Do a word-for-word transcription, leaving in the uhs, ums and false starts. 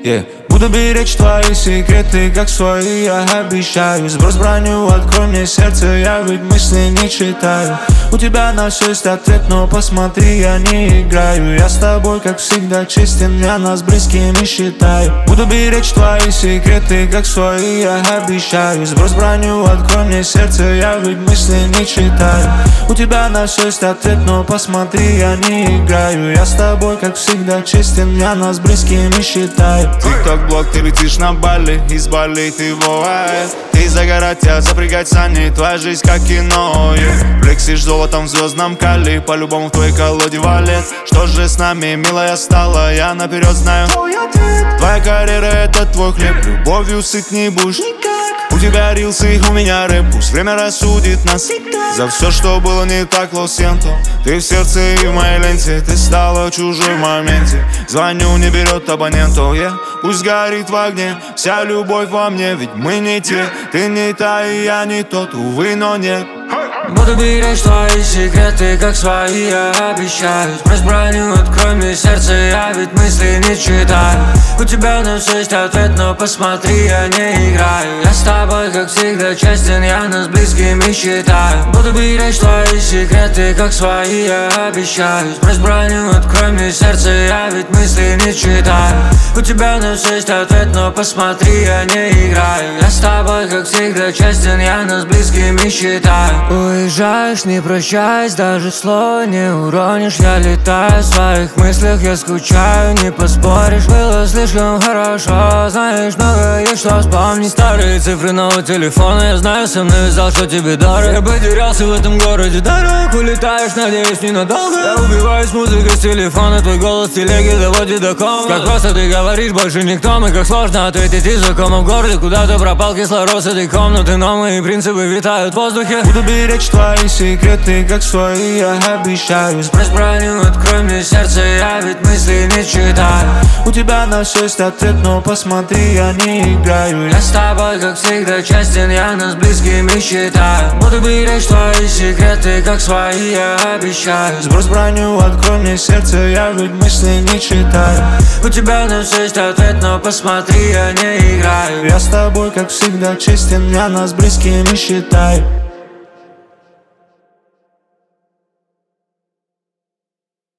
yeah. Буду беречь твои секреты, как свои, я обещаю. Сбрось броню, открой мне сердце, я ведь мысли не читаю. У тебя на все есть ответ, но посмотри, я не играю. Я с тобой, как всегда, честен, я нас близкими считаю. Буду беречь твои секреты, как свои, я обещаю. Сбрось броню, открой мне сердце, я ведь мысли не читаю. У тебя на все есть ответ, но посмотри, я не играю. Я с тобой, как всегда, честен, я нас близкими считаю. Тик-ток-блок, ты летишь на Бали, из Бали ты воает. Ты загорать, я запрягать сани, твоя жизнь как кино, yeah. Флексишь золотом в звездном кали, по-любому в твоей колоде валет. Что же с нами, милая, стала, я наперед знаю. Твоя карьера — это твой хлеб, любовью сыт не будешь. У тебя рилсы, у меня рэп, пусть время рассудит нас. За все, что было не так, lo siento. Ты в сердце и в моей ленте, ты стала чужой в моменте. Звоню, не берет абоненту, yeah. Пусть горит в огне вся любовь во мне, ведь мы не те. Ты не та и я не тот, увы, но нет. Буду беречь твои секреты, как свои, я обещаю. Сбрось броню, открой мне сердце, я ведь мысли не читаю. У тебя на все есть ответ, но посмотри, я не играю. Я с тобой, как всегда, честен, я нас близкими считаю. Буду беречь твои секреты, как свои, я обещаю. Сбрось броню, открой мне сердце, я ведь мысли не читаю. У тебя на все есть ответ, но посмотри, я не играю. Я с тобой, как всегда, честен, я нас близкими считаю. Уезжаешь, не прощаясь, даже слова не уронишь. Я летаю в своих мыслях, я скучаю, не поспоришь. Было слишком хорошо, знаешь, много есть что вспомнить. Старые цифры нового телефона, я знаю, сам навязал, что тебе дорого. Я потерялся в этом городе, дорог улетаешь, надеюсь, ненадолго. Я убиваюсь музыкой с телефона, твой голос в телеге доводит до кома. Как просто ты говоришь, больше никто, мы как сложно ответить языком. В городе куда-то пропал кислород с этой комнаты, но мои принципы витают в воздухе. Буду беречь твои секреты, как свои, я обещаю. Сбрось броню, открой мне сердце, я ведь мысли не читаю. У тебя на все есть ответ, но посмотри, я не играю. Я с тобой, как всегда, честен, я нас близкими считаю. Буду беречь твои секреты, как свои, я обещаю. Сбрось броню, открой мне сердце, я ведь мысли не читаю. У тебя на все есть ответ, но посмотри, я не играю. Я с тобой, как всегда, честен, я нас близкими считаю.